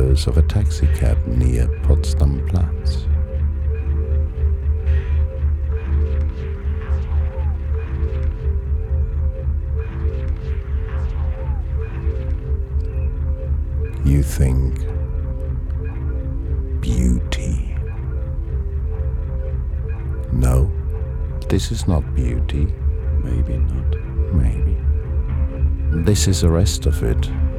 windows of a taxicab near Potsdam Platz. You think beauty. No, this is not beauty. Maybe not. Maybe. This is the rest of it.